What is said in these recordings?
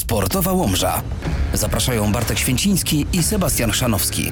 Sportowa Łomża. Zapraszają Bartek Święciński i Sebastian Chrzanowski.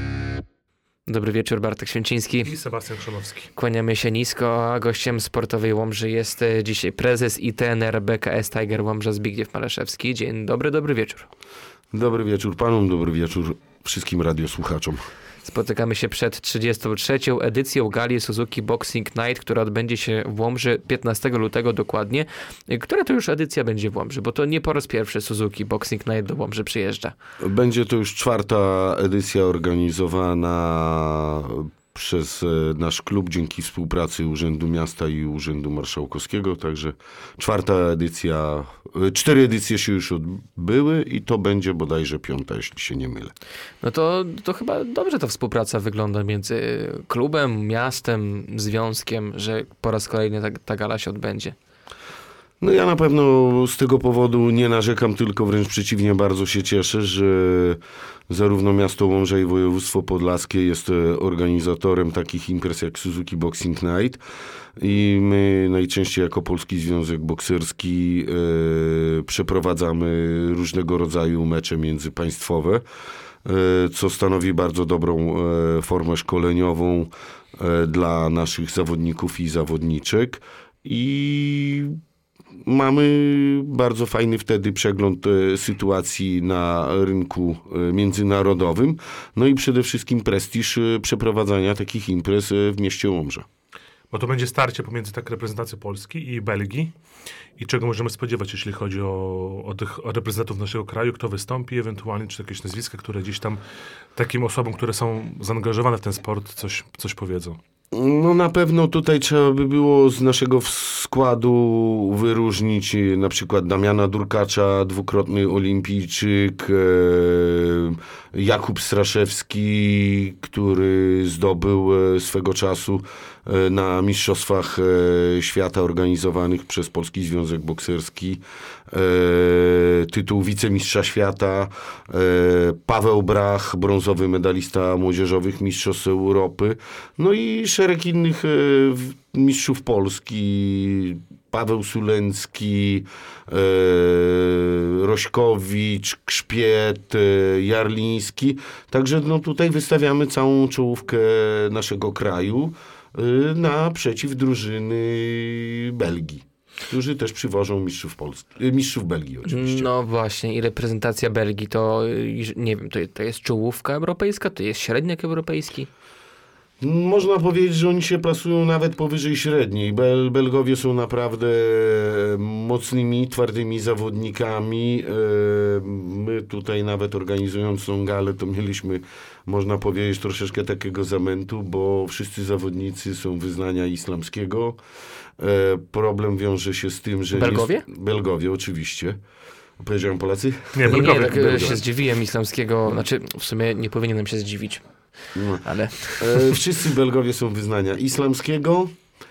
Dobry wieczór, Bartek Święciński i Sebastian Chrzanowski. Kłaniamy się nisko, a gościem Sportowej Łomży jest dzisiaj prezes i trener BKS Tiger Łomża Zbigniew Maleszewski. Dzień dobry, dobry wieczór. Dobry wieczór panom, dobry wieczór wszystkim radiosłuchaczom. Spotykamy się przed 33. edycją gali Suzuki Boxing Night, która odbędzie się w Łomży 15 lutego dokładnie. Która to już edycja będzie w Łomży? Bo to nie po raz pierwszy Suzuki Boxing Night do Łomży przyjeżdża. Będzie to już 4. edycja organizowana przez nasz klub dzięki współpracy Urzędu Miasta i Urzędu Marszałkowskiego. Także 4. edycja, 4 edycje się już odbyły i to będzie bodajże 5., jeśli się nie mylę. No to chyba dobrze ta współpraca wygląda między klubem, miastem, związkiem, że po raz kolejny ta gala się odbędzie. No ja na pewno z tego powodu nie narzekam, tylko wręcz przeciwnie, bardzo się cieszę, że zarówno miasto Łomża i województwo podlaskie jest organizatorem takich imprez jak Suzuki Boxing Night i my najczęściej jako Polski Związek Bokserski przeprowadzamy różnego rodzaju mecze międzypaństwowe, co stanowi bardzo dobrą formę szkoleniową dla naszych zawodników i zawodniczek i mamy bardzo fajny wtedy przegląd sytuacji na rynku międzynarodowym, no i przede wszystkim prestiż przeprowadzania takich imprez w mieście Łomża. Bo to będzie starcie pomiędzy tak reprezentacją Polski i Belgii. I czego możemy spodziewać, jeśli chodzi o reprezentantów naszego kraju, kto wystąpi ewentualnie, czy jakieś nazwiska, które gdzieś tam takim osobom, które są zaangażowane w ten sport, coś powiedzą. No na pewno tutaj trzeba by było z naszego składu wyróżnić na przykład Damiana Durkacza, dwukrotny olimpijczyk, Jakub Straszewski, który zdobył swego czasu na Mistrzostwach Świata organizowanych przez Polski Związek Bokserski tytuł wicemistrza świata, Paweł Brach, brązowy medalista młodzieżowych Mistrzostw Europy, no i szereg innych mistrzów Polski, Paweł Sulencki, Rośkowicz, Krzpiet, Jarliński. Także no tutaj wystawiamy całą czołówkę naszego kraju naprzeciw drużyny Belgii, którzy też przywożą mistrzów Belgii oczywiście. No właśnie, i reprezentacja Belgii to, nie wiem, to jest czołówka europejska, to jest średniak europejski? Można powiedzieć, że oni się plasują nawet powyżej średniej. Belgowie są naprawdę mocnymi, twardymi zawodnikami. My tutaj nawet organizując tą galę, to mieliśmy, można powiedzieć, troszeczkę takiego zamętu, bo wszyscy zawodnicy są wyznania islamskiego. Problem wiąże się z tym, że... Belgowie? Belgowie, oczywiście. Powiedziałem Polacy? Nie, Belgowie. Tak się zdziwiłem islamskiego, znaczy w sumie nie powinienem się zdziwić. No. Ale... Wszyscy Belgowie są wyznania islamskiego,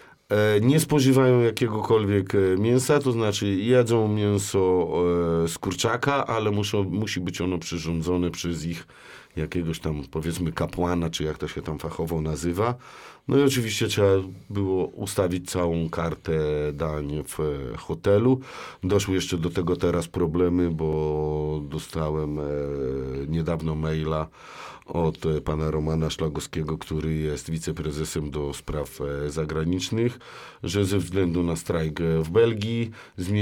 nie spożywają jakiegokolwiek mięsa, to znaczy jedzą mięso z kurczaka, ale musi być ono przyrządzone przez ich jakiegoś tam, powiedzmy, kapłana, czy jak to się tam fachowo nazywa. No i oczywiście trzeba było ustawić całą kartę dań w hotelu. Doszły jeszcze do tego teraz problemy, bo dostałem niedawno maila od pana Romana Szlagowskiego, który jest wiceprezesem do spraw zagranicznych, że ze względu na strajk w Belgii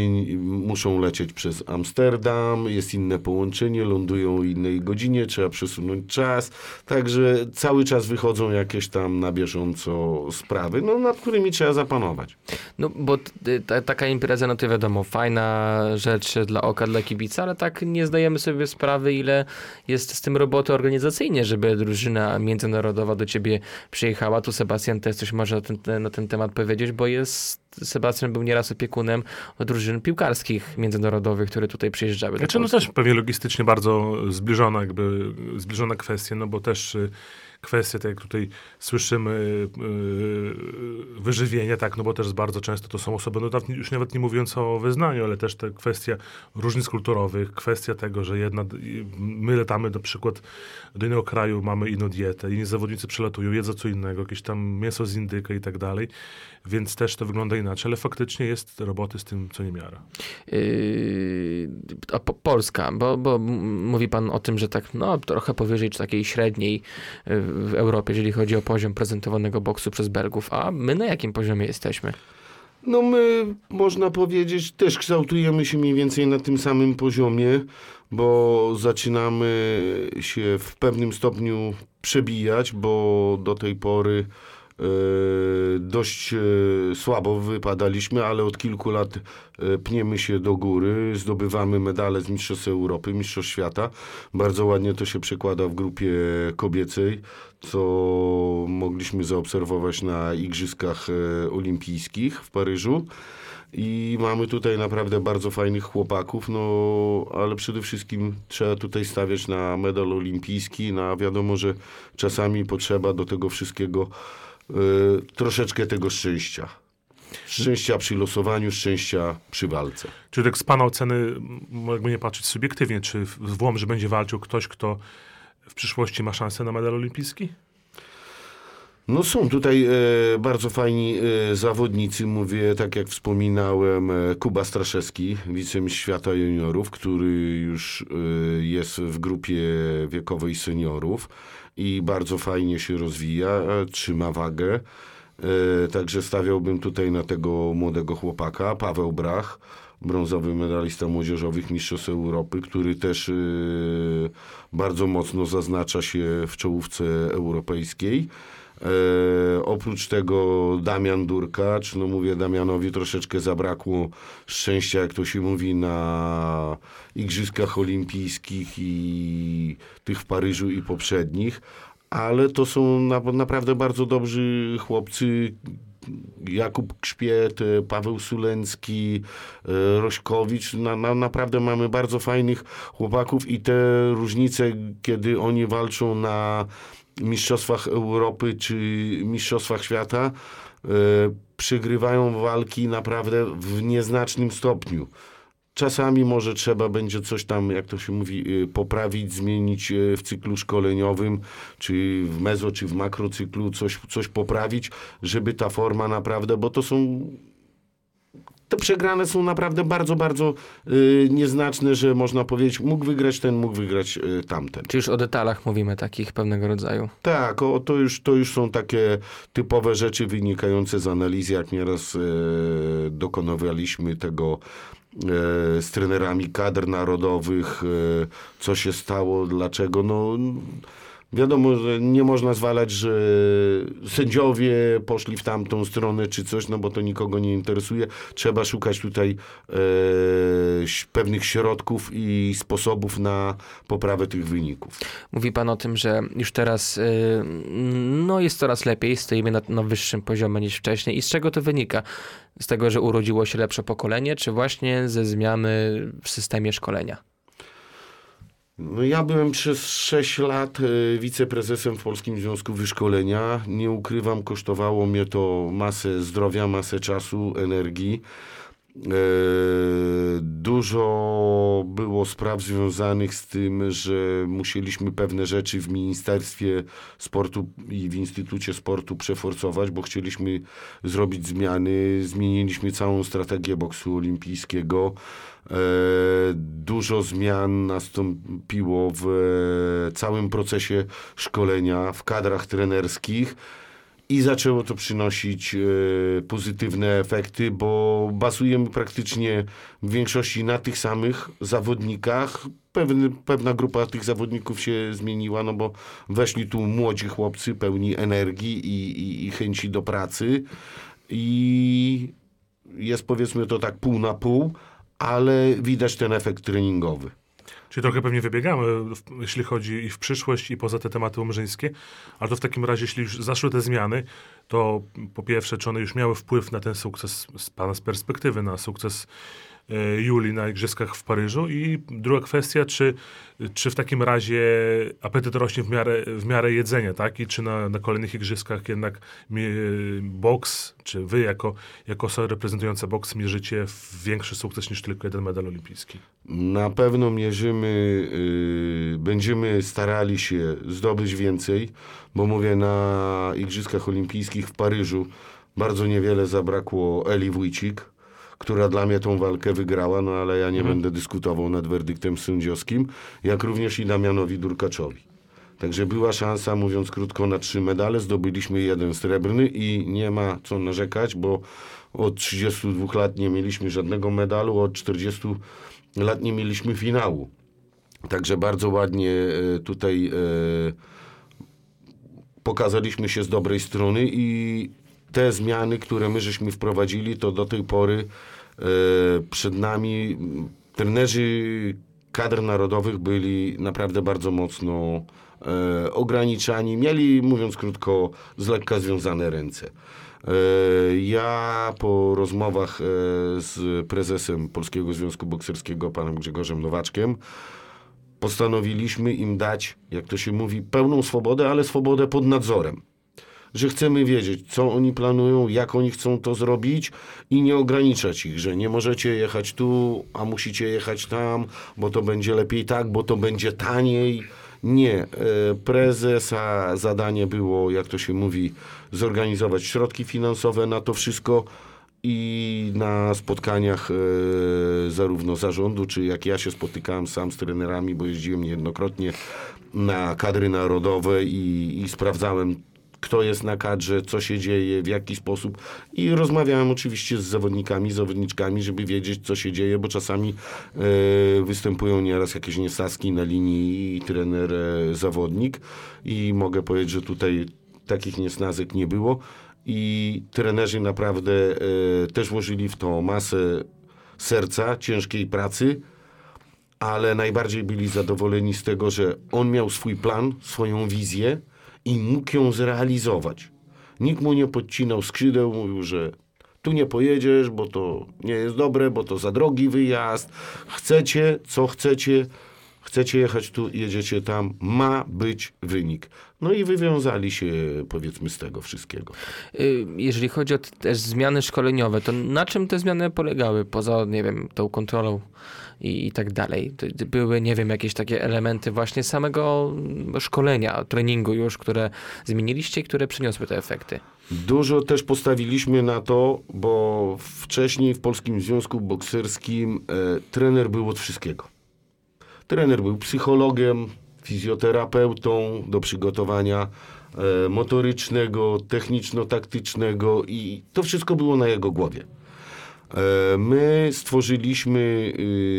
muszą lecieć przez Amsterdam, jest inne połączenie, lądują o innej godzinie, trzeba przesunąć czas, także cały czas wychodzą jakieś tam na bieżąco sprawy, no, nad którymi trzeba zapanować. No bo taka impreza, no to wiadomo, fajna rzecz dla oka, dla kibica, ale tak nie zdajemy sobie sprawy, ile jest z tym roboty organizacyjnie, żeby drużyna międzynarodowa do ciebie przyjechała. Tu Sebastian też coś może na ten temat powiedzieć, bo Sebastian był nieraz opiekunem drużyn piłkarskich międzynarodowych, które tutaj przyjeżdżały. Znaczy, no też pewnie logistycznie bardzo zbliżona kwestia, no bo też kwestie, tak jak tutaj słyszymy, wyżywienia, tak, no bo też bardzo często to są osoby, no już nawet nie mówiąc o wyznaniu, ale też ta kwestia różnic kulturowych, kwestia tego, że my latamy na przykład do innego kraju, mamy inną dietę, inni zawodnicy przylatują, jedzą co innego, jakieś tam mięso z indyka i tak dalej, więc też to wygląda inaczej, ale faktycznie jest roboty z tym co niemiara. Polska, bo mówi pan o tym, że tak trochę powyżej czy takiej średniej w Europie, jeżeli chodzi o poziom prezentowanego boksu przez Belgów, a my na jakim poziomie jesteśmy? No my, można powiedzieć, też kształtujemy się mniej więcej na tym samym poziomie, bo zaczynamy się w pewnym stopniu przebijać, bo do tej pory dość słabo wypadaliśmy, ale od kilku lat pniemy się do góry, zdobywamy medale z Mistrzostw Europy, Mistrzostw Świata. Bardzo ładnie to się przekłada w grupie kobiecej, co mogliśmy zaobserwować na Igrzyskach Olimpijskich w Paryżu. I mamy tutaj naprawdę bardzo fajnych chłopaków, ale przede wszystkim trzeba tutaj stawiać na medal olimpijski, wiadomo, że czasami potrzeba do tego wszystkiego troszeczkę tego szczęścia. Szczęścia przy losowaniu, szczęścia przy walce. Czyli tak z pana oceny, jakby nie patrzeć subiektywnie, czy w Włomży będzie walczył ktoś, kto w przyszłości ma szansę na medal olimpijski? No są tutaj bardzo fajni zawodnicy, mówię, tak jak wspominałem, Kuba Straszewski, wicemistrz świata juniorów, który już jest w grupie wiekowej seniorów i bardzo fajnie się rozwija, trzyma wagę. Także stawiałbym tutaj na tego młodego chłopaka, Paweł Brach, brązowy medalista młodzieżowych Mistrzostw Europy, który też bardzo mocno zaznacza się w czołówce europejskiej. Oprócz tego Damian Durkacz, mówię, Damianowi troszeczkę zabrakło szczęścia, jak to się mówi, na Igrzyskach Olimpijskich i tych w Paryżu i poprzednich, ale to są naprawdę bardzo dobrzy chłopcy. Jakub Krzpiet, Paweł Sulencki, Rośkowicz. Naprawdę mamy bardzo fajnych chłopaków i te różnice, kiedy oni walczą na Mistrzostwach Europy czy Mistrzostwach Świata, przegrywają walki naprawdę w nieznacznym stopniu. Czasami może trzeba będzie coś tam, jak to się mówi, poprawić, zmienić w cyklu szkoleniowym, czy w mezo, czy w makrocyklu, coś poprawić, żeby ta forma naprawdę, bo te przegrane są naprawdę bardzo, bardzo nieznaczne, że można powiedzieć, mógł wygrać ten, mógł wygrać tamten. Czy już o detalach mówimy takich pewnego rodzaju? Tak, to już są takie typowe rzeczy wynikające z analizy, jak nieraz dokonywaliśmy tego z trenerami kadr narodowych, co się stało, dlaczego. Wiadomo, że nie można zwalać, że sędziowie poszli w tamtą stronę czy coś, bo to nikogo nie interesuje. Trzeba szukać tutaj pewnych środków i sposobów na poprawę tych wyników. Mówi pan o tym, że już teraz jest coraz lepiej, stoimy na wyższym poziomie niż wcześniej. I z czego to wynika? Z tego, że urodziło się lepsze pokolenie, czy właśnie ze zmiany w systemie szkolenia? Ja byłem przez 6 lat wiceprezesem w Polskim Związku Wyszkolenia. Nie ukrywam, kosztowało mnie to masę zdrowia, masę czasu, energii. Dużo było spraw związanych z tym, że musieliśmy pewne rzeczy w Ministerstwie Sportu i w Instytucie Sportu przeforsować, bo chcieliśmy zrobić zmiany. Zmieniliśmy całą strategię boksu olimpijskiego. Dużo zmian nastąpiło w całym procesie szkolenia, w kadrach trenerskich i zaczęło to przynosić pozytywne efekty, bo bazujemy praktycznie w większości na tych samych zawodnikach. Pewna grupa tych zawodników się zmieniła, bo weszli tu młodzi chłopcy pełni energii i chęci do pracy i jest, powiedzmy to tak, pół na pół, ale widać ten efekt treningowy. Czyli trochę pewnie wybiegamy, jeśli chodzi i w przyszłość, i poza te tematy łomżyńskie, ale to w takim razie, jeśli już zaszły te zmiany, to po pierwsze, czy one już miały wpływ na ten sukces z pana perspektywy, na sukces Julii na Igrzyskach w Paryżu? I druga kwestia, czy w takim razie apetyt rośnie w miarę jedzenia, tak? I czy na kolejnych Igrzyskach jednak boks, czy wy jako osoba reprezentująca boks mierzycie w większy sukces niż tylko jeden medal olimpijski? Na pewno będziemy starali się zdobyć więcej, bo mówię, na Igrzyskach Olimpijskich w Paryżu bardzo niewiele zabrakło Eli Wójcik, która dla mnie tą walkę wygrała, no ale ja nie będę dyskutował nad werdyktem sędziowskim, jak również i Damianowi Durkaczowi. Także była szansa, mówiąc krótko, na 3 medale, zdobyliśmy 1 srebrny i nie ma co narzekać, bo od 32 lat nie mieliśmy żadnego medalu, od 40 lat nie mieliśmy finału. Także bardzo ładnie tutaj pokazaliśmy się z dobrej strony i te zmiany, które my żeśmy wprowadzili, to do tej pory przed nami trenerzy kadr narodowych byli naprawdę bardzo mocno ograniczani. Mieli, mówiąc krótko, z lekka związane ręce. Ja po rozmowach z prezesem Polskiego Związku Bokserskiego, panem Grzegorzem Nowaczkiem, postanowiliśmy im dać, jak to się mówi, pełną swobodę, ale swobodę pod nadzorem. Że chcemy wiedzieć, co oni planują, jak oni chcą to zrobić i nie ograniczać ich, że nie możecie jechać tu, a musicie jechać tam, bo to będzie lepiej tak, bo to będzie taniej. Nie. Prezesa zadanie było, jak to się mówi, zorganizować środki finansowe na to wszystko i na spotkaniach zarówno zarządu, czy jak ja się spotykałem sam z trenerami, bo jeździłem niejednokrotnie na kadry narodowe i sprawdzałem, kto jest na kadrze, co się dzieje, w jaki sposób i rozmawiałem oczywiście z zawodnikami, zawodniczkami, żeby wiedzieć, co się dzieje, bo czasami występują nieraz jakieś niesaski na linii trener, zawodnik i mogę powiedzieć, że tutaj takich niesnazek nie było i trenerzy naprawdę też włożyli w to masę serca, ciężkiej pracy, ale najbardziej byli zadowoleni z tego, że on miał swój plan, swoją wizję i mógł ją zrealizować. Nikt mu nie podcinał skrzydeł, mówił, że tu nie pojedziesz, bo to nie jest dobre, bo to za drogi wyjazd. Chcecie, co chcecie, chcecie jechać tu, jedziecie tam, ma być wynik. No i wywiązali się, powiedzmy, z tego wszystkiego. Jeżeli chodzi o też zmiany szkoleniowe, to na czym te zmiany polegały? Poza, nie wiem, tą kontrolą i tak dalej. Były, nie wiem, jakieś takie elementy właśnie samego szkolenia, treningu już, które zmieniliście i które przyniosły te efekty? Dużo też postawiliśmy na to, bo wcześniej w Polskim Związku Bokserskim trener był od wszystkiego. Trener był psychologiem, fizjoterapeutą do przygotowania motorycznego, techniczno-taktycznego i to wszystko było na jego głowie. My stworzyliśmy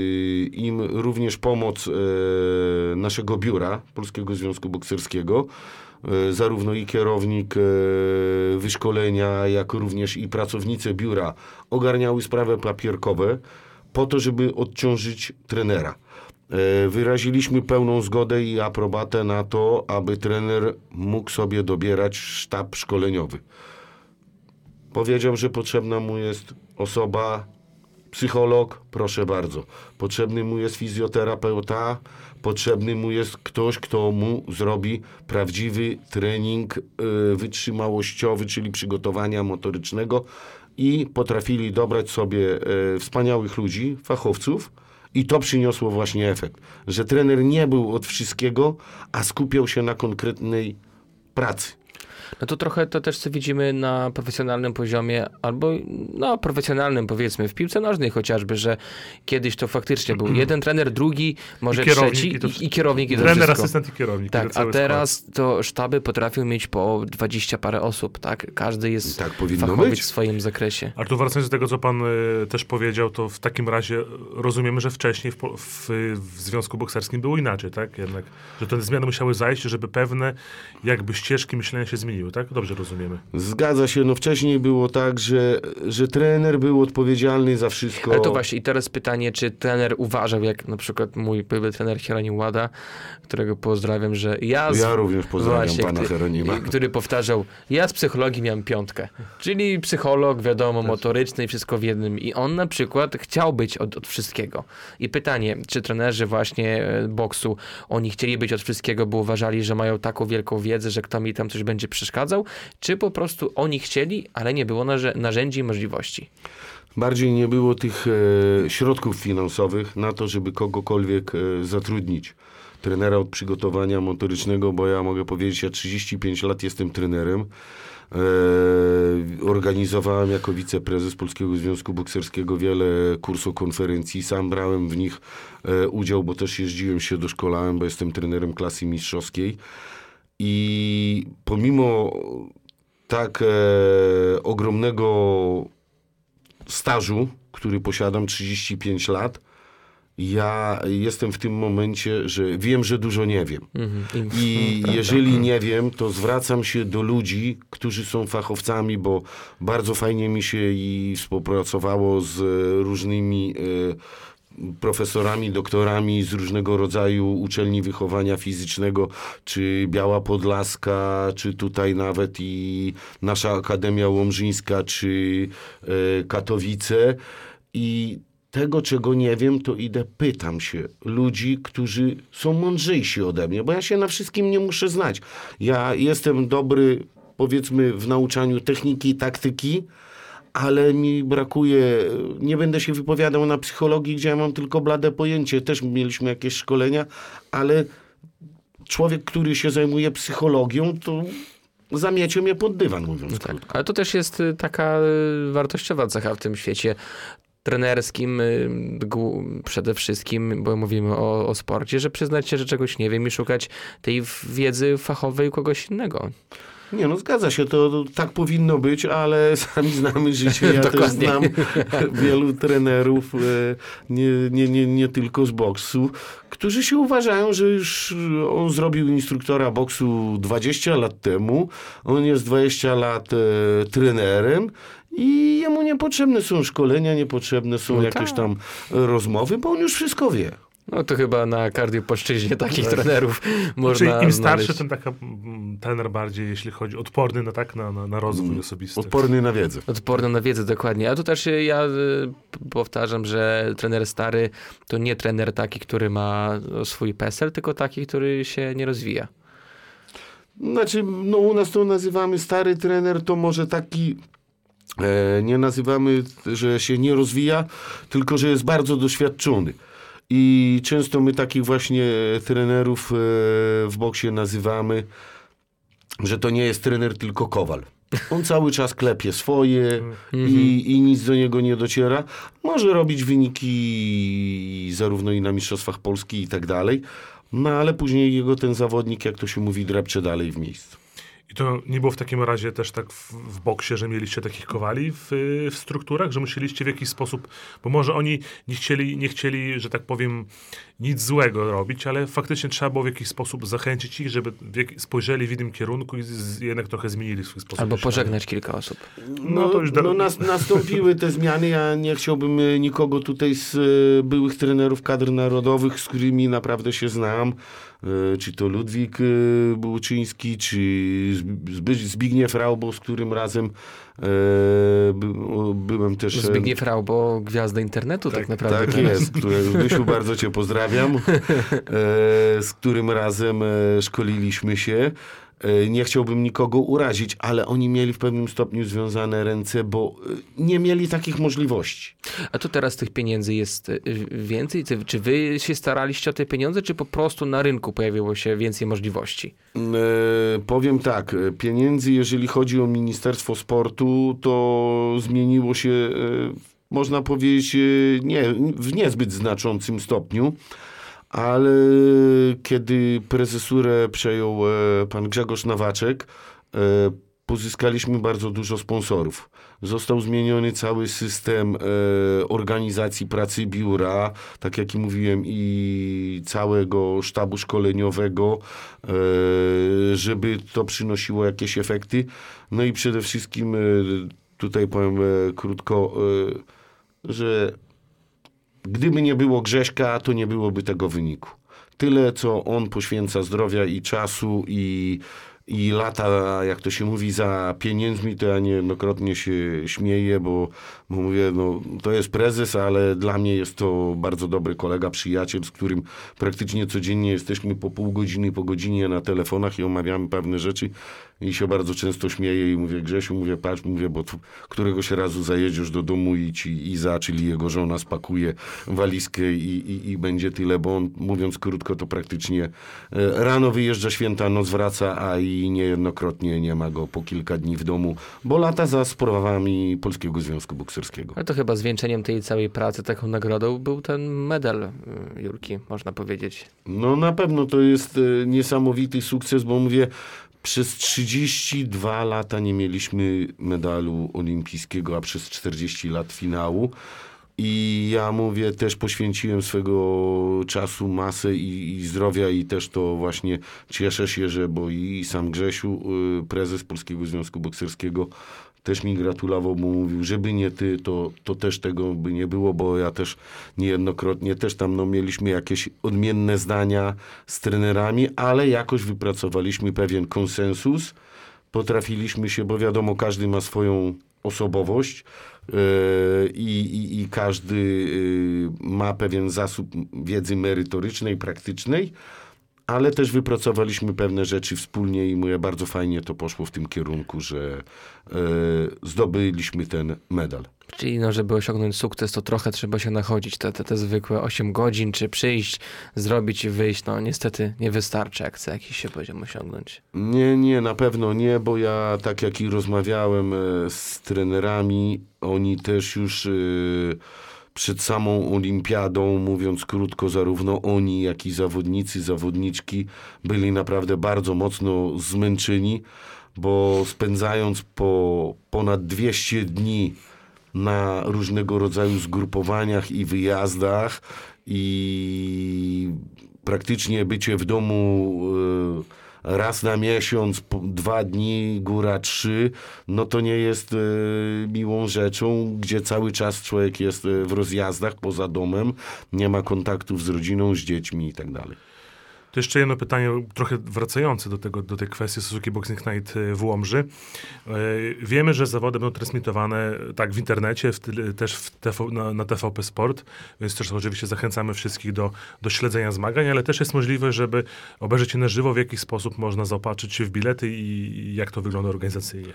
im również pomoc naszego biura Polskiego Związku Bokserskiego, zarówno i kierownik wyszkolenia, jak również i pracownice biura ogarniały sprawy papierkowe po to, żeby odciążyć trenera. Wyraziliśmy pełną zgodę i aprobatę na to, aby trener mógł sobie dobierać sztab szkoleniowy. Powiedział, że potrzebna mu jest osoba, psycholog, proszę bardzo. Potrzebny mu jest fizjoterapeuta, potrzebny mu jest ktoś, kto mu zrobi prawdziwy trening wytrzymałościowy, czyli przygotowania motorycznego i potrafili dobrać sobie wspaniałych ludzi, fachowców i to przyniosło właśnie efekt, że trener nie był od wszystkiego, a skupiał się na konkretnej pracy. No to trochę to też co widzimy na profesjonalnym poziomie, albo no profesjonalnym powiedzmy, w piłce nożnej chociażby, że kiedyś to faktycznie był jeden trener, drugi, może trzeci i kierownik i to trener, wszystko. asystent i kierownik. Tak, a teraz to sztaby potrafią mieć po 20 parę osób, tak? Każdy jest Tak powinno fachowiec być. w swoim zakresie. Ale tu wracając do tego, co pan też powiedział, to w takim razie rozumiemy, że wcześniej w Związku Bokserskim było inaczej, tak? Jednak, że te zmiany musiały zajść, żeby pewne jakby ścieżki myślenia się zmieniły, tak? Dobrze rozumiemy. Zgadza się, no wcześniej było tak, że trener był odpowiedzialny za wszystko. Ale to właśnie i teraz pytanie, czy trener uważał, jak na przykład mój były trener Hieronim Łada, którego pozdrawiam, że ja również pozdrawiam pana Hieronima. który powtarzał, ja z psychologii miałem 5. Czyli psycholog, wiadomo, motoryczny i wszystko w jednym. I on na przykład chciał być od wszystkiego. I pytanie, czy trenerzy właśnie boksu, oni chcieli być od wszystkiego, bo uważali, że mają taką wielką wiedzę, że kto mi tam coś będzie przeszkadzał, czy po prostu oni chcieli, ale nie było narzędzi i możliwości? Bardziej nie było tych środków finansowych na to, żeby kogokolwiek zatrudnić. Trenera od przygotowania motorycznego, bo ja mogę powiedzieć, ja 35 lat jestem trenerem. Organizowałem jako wiceprezes Polskiego Związku Bokserskiego wiele kursokonferencji. Sam brałem w nich udział, bo też jeździłem się, doszkolałem, bo jestem trenerem klasy mistrzowskiej. I pomimo tak ogromnego stażu, który posiadam, 35 lat, ja jestem w tym momencie, że wiem, że dużo nie wiem. I jeżeli nie wiem, to zwracam się do ludzi, którzy są fachowcami, bo bardzo fajnie mi się i współpracowało z różnymi profesorami, doktorami z różnego rodzaju uczelni wychowania fizycznego, czy Biała Podlaska, czy tutaj nawet i nasza Akademia Łomżyńska, czy Katowice. I tego, czego nie wiem, to idę, pytam się ludzi, którzy są mądrzejsi ode mnie, bo ja się na wszystkim nie muszę znać. Ja jestem dobry, powiedzmy, w nauczaniu techniki, taktyki, ale mi brakuje, nie będę się wypowiadał na psychologii, gdzie ja mam tylko blade pojęcie. Też mieliśmy jakieś szkolenia, ale człowiek, który się zajmuje psychologią, to zamiecił mnie pod dywan, mówiąc krótko. Ale to też jest taka wartościowa cecha w tym świecie trenerskim przede wszystkim, bo mówimy o sporcie, że przyznać się, że czegoś nie wiem i szukać tej wiedzy fachowej u kogoś innego. Nie, no zgadza się, to tak powinno być, ale sami znamy życie. Ja też znam wielu trenerów, nie tylko z boksu, którzy się uważają, że już on zrobił instruktora boksu 20 lat temu, on jest 20 lat trenerem i jemu niepotrzebne są szkolenia, niepotrzebne są jakieś tam rozmowy, bo on już wszystko wie. No to chyba na kardiopłaszczyźnie takich trenerów można Czyli im starszy, znaleźć. tym taka trener bardziej, jeśli chodzi, odporny na rozwój osobisty. Odporny na wiedzę. Odporny na wiedzę, dokładnie. A tu też ja powtarzam, że trener stary to nie trener taki, który ma swój PESEL, tylko taki, który się nie rozwija. Znaczy, no u nas to nazywamy stary trener, to może taki... nie nazywamy, że się nie rozwija, tylko że jest bardzo doświadczony. I często my takich właśnie trenerów w boksie nazywamy, że to nie jest trener, tylko kowal. On cały czas klepie swoje i nic do niego nie dociera. Może robić wyniki zarówno i na Mistrzostwach Polski i tak dalej, no ale później jego ten zawodnik, jak to się mówi, drepcze dalej w miejscu. I to nie było w takim razie też tak w boksie, że mieliście takich kowali w strukturach, że musieliście w jakiś sposób, bo może oni nie chcieli, że tak powiem, nic złego robić, ale faktycznie trzeba było w jakiś sposób zachęcić ich, żeby spojrzeli w innym kierunku i jednak trochę zmienili swój sposób Albo myślenia. pożegnać kilka osób. Nastąpiły te zmiany. Ja nie chciałbym nikogo tutaj z byłych trenerów kadr narodowych, z którymi naprawdę się znam, czy to Ludwik Bułczyński, czy Zbigniew Raubo, z którym razem byłem też... Zbigniew Raubo, gwiazda internetu tak naprawdę. Tak jest, Zbysiu, bardzo cię pozdrawiam, z którym razem szkoliliśmy się. Nie chciałbym nikogo urazić, ale oni mieli w pewnym stopniu związane ręce, bo nie mieli takich możliwości. A tu teraz tych pieniędzy jest więcej? Czy wy się staraliście o te pieniądze, czy po prostu na rynku pojawiło się więcej możliwości? Powiem tak, pieniędzy, jeżeli chodzi o Ministerstwo Sportu, to zmieniło się, można powiedzieć, w niezbyt znaczącym stopniu. Ale kiedy prezesurę przejął pan Grzegorz Nowaczek, pozyskaliśmy bardzo dużo sponsorów. Został zmieniony cały system organizacji pracy biura, tak jak i mówiłem, i całego sztabu szkoleniowego, żeby to przynosiło jakieś efekty. No i przede wszystkim tutaj powiem krótko, że gdyby nie było Grześka, to nie byłoby tego wyniku. Tyle, co on poświęca zdrowia i czasu i lata, jak to się mówi, za pieniędzmi, to ja niejednokrotnie się śmieję, bo mówię, no to jest prezes, ale dla mnie jest to bardzo dobry kolega, przyjaciel, z którym praktycznie codziennie jesteśmy po pół godziny, po godzinie na telefonach i omawiamy pewne rzeczy. i się bardzo często śmieję i mówię, Grzesiu, mówię, patrz, mówię, bo któregoś razu zajedziesz do domu i ci Iza, czyli jego żona, spakuje walizkę i będzie tyle, bo on, mówiąc krótko, to praktycznie rano wyjeżdża, święta noc wraca, a i niejednokrotnie nie ma go po kilka dni w domu, bo lata za sprawami Polskiego Związku Bokserskiego. Ale to chyba zwieńczeniem tej całej pracy, taką nagrodą był ten medal Jurki, można powiedzieć. No na pewno to jest niesamowity sukces, bo mówię, przez 32 lata nie mieliśmy medalu olimpijskiego, a przez 40 lat finału. I ja mówię, też poświęciłem swego czasu masę i zdrowia i też to właśnie cieszę się, że bo i sam Grzesiu, prezes Polskiego Związku Bokserskiego, też mi gratulował, bo mówił, żeby nie ty, to też tego by nie było, bo ja też niejednokrotnie też tam mieliśmy jakieś odmienne zdania z trenerami, ale jakoś wypracowaliśmy pewien konsensus. Potrafiliśmy się, bo wiadomo, każdy ma swoją osobowość i każdy ma pewien zasób wiedzy merytorycznej, praktycznej, ale też wypracowaliśmy pewne rzeczy wspólnie i mówię, bardzo fajnie to poszło w tym kierunku, że zdobyliśmy ten medal. Czyli no, żeby osiągnąć sukces, to trochę trzeba się nachodzić. Te zwykłe 8 godzin, czy przyjść, zrobić i wyjść, no niestety nie wystarczy, jak chce jakiś się poziom osiągnąć. Nie, na pewno nie, bo ja tak jak i rozmawiałem z trenerami, oni też już przed samą olimpiadą, mówiąc krótko, zarówno oni, jak i zawodnicy, zawodniczki byli naprawdę bardzo mocno zmęczeni, bo spędzając po ponad 200 dni na różnego rodzaju zgrupowaniach i wyjazdach i praktycznie bycie w domu raz na miesiąc, 2 dni, góra 3, no to nie jest miłą rzeczą, gdzie cały czas człowiek jest w rozjazdach poza domem, nie ma kontaktów z rodziną, z dziećmi i tak dalej. To jeszcze jedno pytanie, trochę wracające do tej kwestii Suzuki Boxing Night w Łomży. Wiemy, że zawody będą transmitowane tak w internecie, też na TVP Sport, więc też oczywiście zachęcamy wszystkich do śledzenia zmagań, ale też jest możliwe, żeby obejrzeć je na żywo, w jaki sposób można zaopatrzyć się w bilety i jak to wygląda organizacyjnie.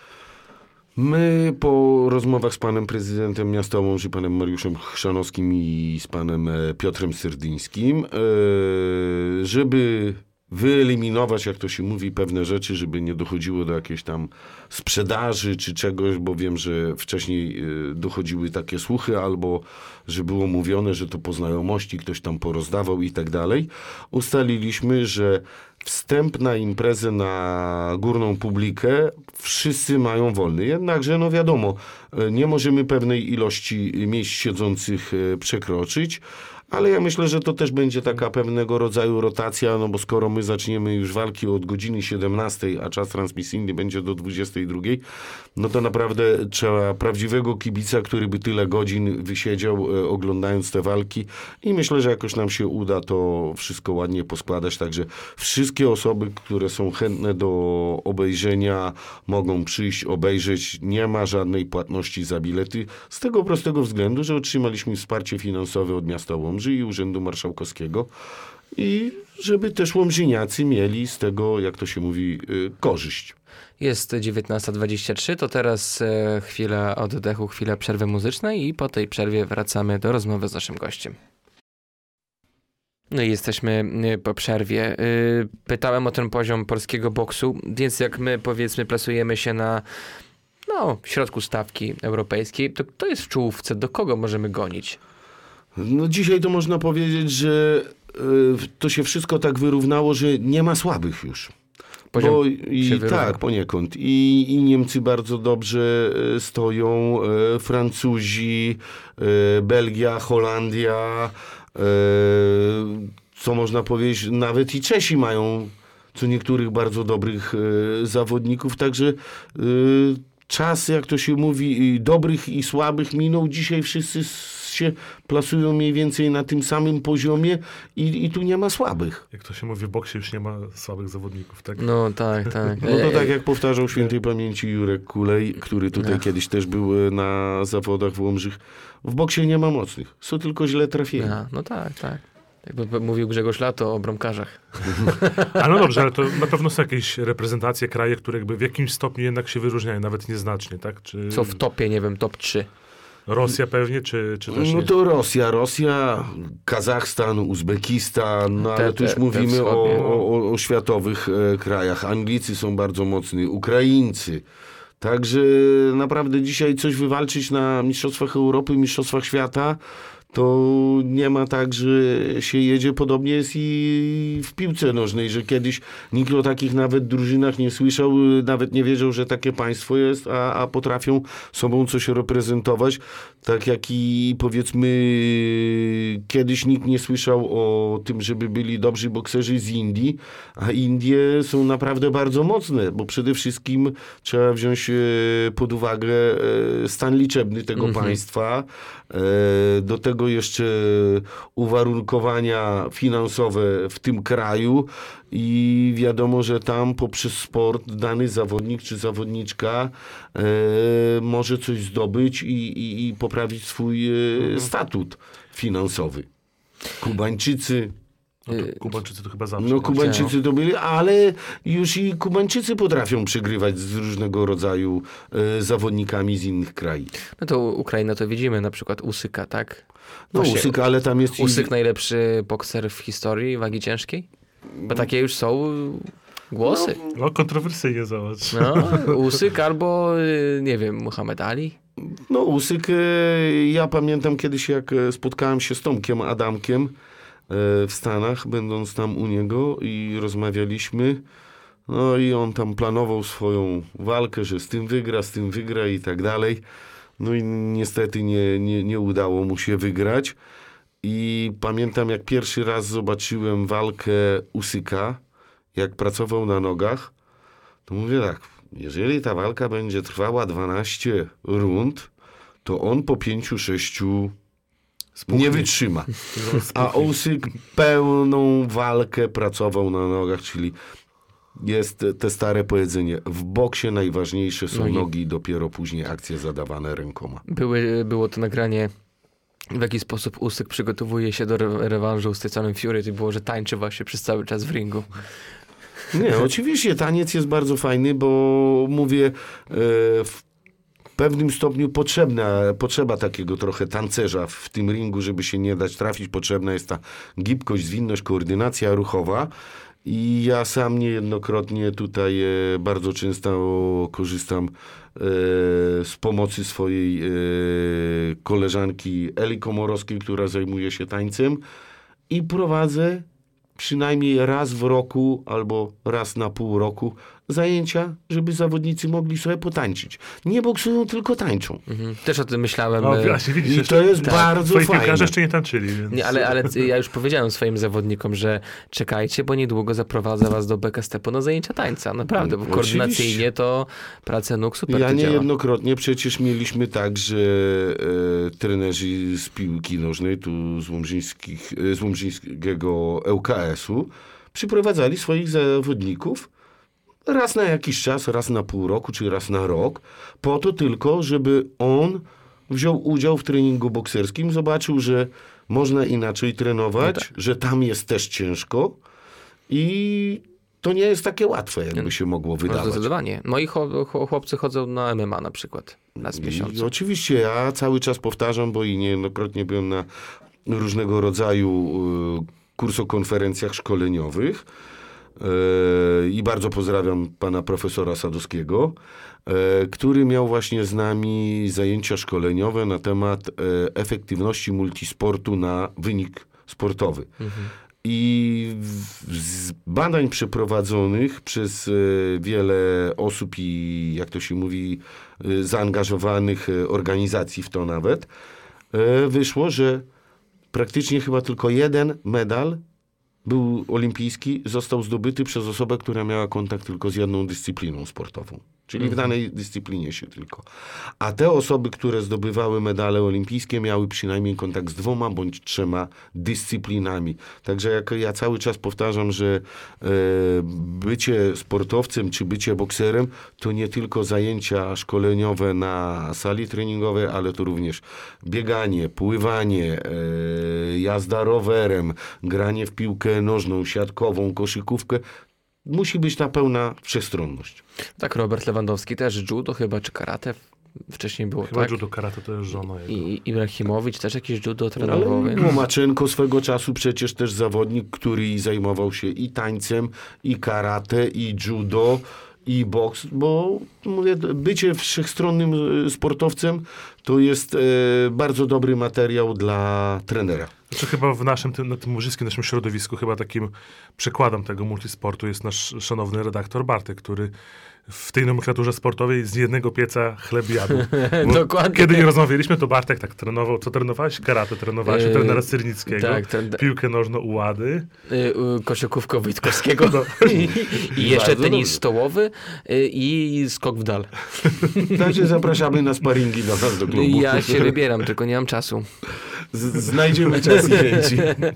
My po rozmowach z panem prezydentem miasta Łomży, panem Mariuszem Chrzanowskim i z panem Piotrem Serdyńskim, żeby wyeliminować, jak to się mówi, pewne rzeczy, żeby nie dochodziło do jakiejś tam sprzedaży czy czegoś, bo wiem, że wcześniej dochodziły takie słuchy, albo że było mówione, że to po znajomości ktoś tam porozdawał i tak dalej. Ustaliliśmy, że wstęp na imprezę na górną publikę wszyscy mają wolny. Jednakże, no wiadomo, nie możemy pewnej ilości miejsc siedzących przekroczyć, ale ja myślę, że to też będzie taka pewnego rodzaju rotacja, no bo skoro my zaczniemy już walki od godziny 17, a czas transmisyjny będzie do 22, no to naprawdę trzeba prawdziwego kibica, który by tyle godzin wysiedział oglądając te walki i myślę, że jakoś nam się uda to wszystko ładnie poskładać, także wszystkie osoby, które są chętne do obejrzenia, mogą przyjść, obejrzeć, nie ma żadnej płatności za bilety, z tego prostego względu, że otrzymaliśmy wsparcie finansowe od miasta Łomży i Urzędu Marszałkowskiego i żeby też łomżyniacy mieli z tego, jak to się mówi, korzyść. Jest 19:23, to teraz chwila oddechu, chwila przerwy muzycznej i po tej przerwie wracamy do rozmowy z naszym gościem. No i jesteśmy po przerwie. Pytałem o ten poziom polskiego boksu, więc jak my powiedzmy plasujemy się na w środku stawki europejskiej, to kto jest w czołówce? Do kogo możemy gonić? No dzisiaj to można powiedzieć, że to się wszystko tak wyrównało, że nie ma słabych już. Poziom Tak, poniekąd. I Niemcy bardzo dobrze stoją, Francuzi, Belgia, Holandia, co można powiedzieć, nawet i Czesi mają co niektórych bardzo dobrych zawodników, także czas, jak to się mówi, dobrych i słabych minął. Dzisiaj wszyscy się plasują mniej więcej na tym samym poziomie i tu nie ma słabych. Jak to się mówi, w boksie już nie ma słabych zawodników, tak? No tak, tak. No to tak jak powtarzał świętej pamięci Jurek Kulej, który tutaj kiedyś też był na zawodach w Łomżych. W boksie nie ma mocnych, są tylko źle trafieni. No tak, tak. Jakby mówił Grzegorz Lato o bramkarzach. A no dobrze, ale to na pewno są jakieś reprezentacje, kraje, które jakby w jakimś stopniu jednak się wyróżniają, nawet nieznacznie, tak? Czy Co w topie, nie wiem, top 3. Rosja pewnie, czy też No nie? to Rosja, Kazachstan, Uzbekistan, no ale tu już te mówimy wschodnie. o światowych krajach. Anglicy są bardzo mocni, Ukraińcy. Także naprawdę dzisiaj coś wywalczyć na Mistrzostwach Europy, Mistrzostwach Świata, to nie ma tak, że się jedzie. Podobnie jest i w piłce nożnej, że kiedyś nikt o takich nawet drużynach nie słyszał, nawet nie wiedział, że takie państwo jest, a potrafią sobą coś reprezentować. Tak jak i powiedzmy kiedyś nikt nie słyszał o tym, żeby byli dobrzy bokserzy z Indii, a Indie są naprawdę bardzo mocne, bo przede wszystkim trzeba wziąć pod uwagę stan liczebny tego państwa, do tego jeszcze uwarunkowania finansowe w tym kraju i wiadomo, że tam poprzez sport dany zawodnik czy zawodniczka może coś zdobyć i poprawić swój statut finansowy. Kubańczycy. No to Kubańczycy to chyba zawsze. No nie? Kubańczycy to byli, ale już i Kubańczycy potrafią przegrywać z różnego rodzaju zawodnikami z innych krajów. No to Ukraina to widzimy, na przykład Usyka, tak? No Właśnie Usyk, ale tam jest Usyk najlepszy bokser w historii wagi ciężkiej? Bo takie już są głosy. No kontrowersyjnie zobacz. No, Usyk albo, nie wiem, Muhammad Ali. No Usyk, ja pamiętam kiedyś jak spotkałem się z Tomkiem Adamkiem w Stanach, będąc tam u niego i rozmawialiśmy. No i on tam planował swoją walkę, że z tym wygra i tak dalej. No i niestety nie udało mu się wygrać. I pamiętam jak pierwszy raz zobaczyłem walkę Usyka, jak pracował na nogach, to mówię tak, jeżeli ta walka będzie trwała 12 rund, to on po 5-6 nie wytrzyma. A Usyk pełną walkę pracował na nogach, czyli jest te stare powiedzenie, w boksie najważniejsze są nogi, dopiero później akcje zadawane rękoma. Było to nagranie, w jaki sposób Usyk przygotowuje się do rewanżu z Tysonem Fury. To było, że tańczy właśnie przez cały czas w ringu. Nie, oczywiście taniec jest bardzo fajny, bo mówię, w pewnym stopniu potrzeba takiego trochę tancerza w tym ringu, żeby się nie dać trafić. Potrzebna jest ta gibkość, zwinność, koordynacja ruchowa. I ja sam niejednokrotnie tutaj bardzo często korzystam z pomocy swojej koleżanki Eli Komorowskiej, która zajmuje się tańcem i prowadzę przynajmniej raz w roku albo raz na pół roku zajęcia, żeby zawodnicy mogli sobie potańczyć. Nie boksują, tylko tańczą. Też o tym myślałem. No właśnie, widzisz, I jeszcze to jest bardzo twoi fajne. piłkarze jeszcze nie tańczyli. Więc... Nie, ale ja już powiedziałem swoim zawodnikom, że czekajcie, bo niedługo zaprowadzę was do Beka Stepu na zajęcia tańca. Naprawdę, bo Oczywiście. koordynacyjnie to praca nóg super Ja to działa. niejednokrotnie przecież mieliśmy tak, że trenerzy z piłki nożnej tu z Łomżyńskiego ŁKS-u przyprowadzali swoich zawodników raz na jakiś czas, raz na pół roku, czy raz na rok, po to tylko, żeby on wziął udział w treningu bokserskim, zobaczył, że można inaczej trenować, No tak. że tam jest też ciężko i to nie jest takie łatwe, jakby się mogło No, wydawać. zdecydowanie. Moi chłopcy chodzą na MMA na przykład raz w I miesiącu. oczywiście ja cały czas powtarzam, bo i niejednokrotnie byłem na różnego rodzaju kursokonferencjach szkoleniowych i bardzo pozdrawiam pana profesora Sadowskiego, który miał właśnie z nami zajęcia szkoleniowe na temat efektywności multisportu na wynik sportowy. I z badań przeprowadzonych przez wiele osób i, jak to się mówi, zaangażowanych organizacji w to nawet, wyszło, że praktycznie chyba tylko jeden medal był olimpijski, został zdobyty przez osobę, która miała kontakt tylko z jedną dyscypliną sportową, czyli w danej dyscyplinie się tylko. A te osoby, które zdobywały medale olimpijskie, miały przynajmniej kontakt z 2 bądź 3 dyscyplinami. Także jak ja cały czas powtarzam, że bycie sportowcem czy bycie bokserem to nie tylko zajęcia szkoleniowe na sali treningowej, ale to również bieganie, pływanie, jazda rowerem, granie w piłkę nożną, siatkową, koszykówkę. Musi być ta pełna wszechstronność. Tak, Robert Lewandowski też judo chyba, czy karate wcześniej było, Chyba tak? judo karate to jest żona jego. I Ibrahimowicz też jakieś judo trenował, Ale więc... Łomaczenko swego czasu przecież też zawodnik, który zajmował się i tańcem, i karate, i judo, i boks, bo mówię, bycie wszechstronnym sportowcem to jest bardzo dobry materiał dla trenera. Znaczy chyba w naszym, na tym łużyskim naszym środowisku chyba takim przykładem tego multisportu jest nasz szanowny redaktor Bartek, który w tej nomenklaturze sportowej z jednego pieca chleb jadł. Bo Dokładnie. kiedy nie rozmawialiśmy, to Bartek tak trenował. Co trenowałeś? Karate trenowałeś u trenera Cyrnickiego. tak, Piłkę nożną u Łady. Koszykówkę Witkowskiego i jeszcze Bardzo tenis dobrze. stołowy i skok w dal. Także zapraszamy na sparingi do nas do klubu. Ja się wybieram, tylko nie mam czasu. Znajdziemy czas i chęci.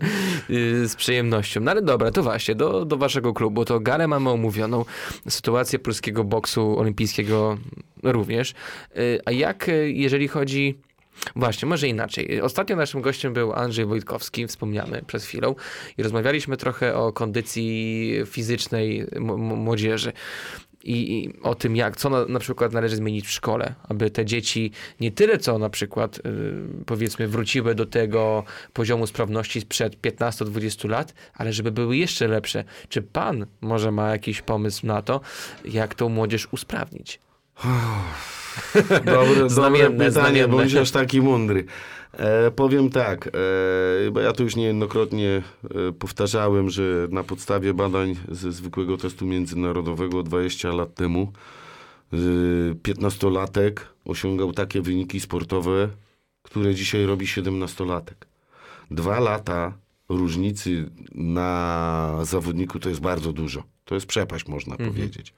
Z przyjemnością. No ale dobra, to właśnie, do waszego klubu. To galę mamy omówioną, sytuację polskiego boksu olimpijskiego również. A jak, jeżeli chodzi... Właśnie, może inaczej. Ostatnio naszym gościem był Andrzej Wojtkowski, wspomniany przed chwilą, i rozmawialiśmy trochę o kondycji fizycznej młodzieży. I o tym, co na przykład należy zmienić w szkole, aby te dzieci nie tyle co na przykład powiedzmy wróciły do tego poziomu sprawności sprzed 15-20 lat, ale żeby były jeszcze lepsze. Czy pan może ma jakiś pomysł na to, jak tą młodzież usprawnić? Dobre Znamienne, pytanie, bądź aż taki mądry. Powiem tak, bo ja to już niejednokrotnie powtarzałem, że na podstawie badań ze zwykłego testu międzynarodowego 20 lat temu 15-latek osiągał takie wyniki sportowe, które dzisiaj robi 17-latek. 2 lata różnicy na zawodniku to jest bardzo dużo. To jest przepaść, można powiedzieć.